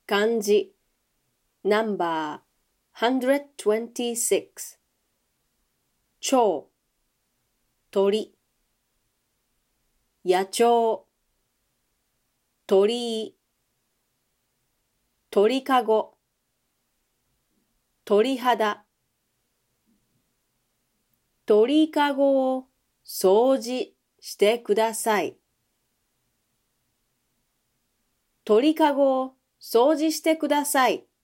漢字 No.126 蝶鳥野鳥鳥居鳥かご鳥肌鳥かごを掃除してください。鳥かごを掃除してください。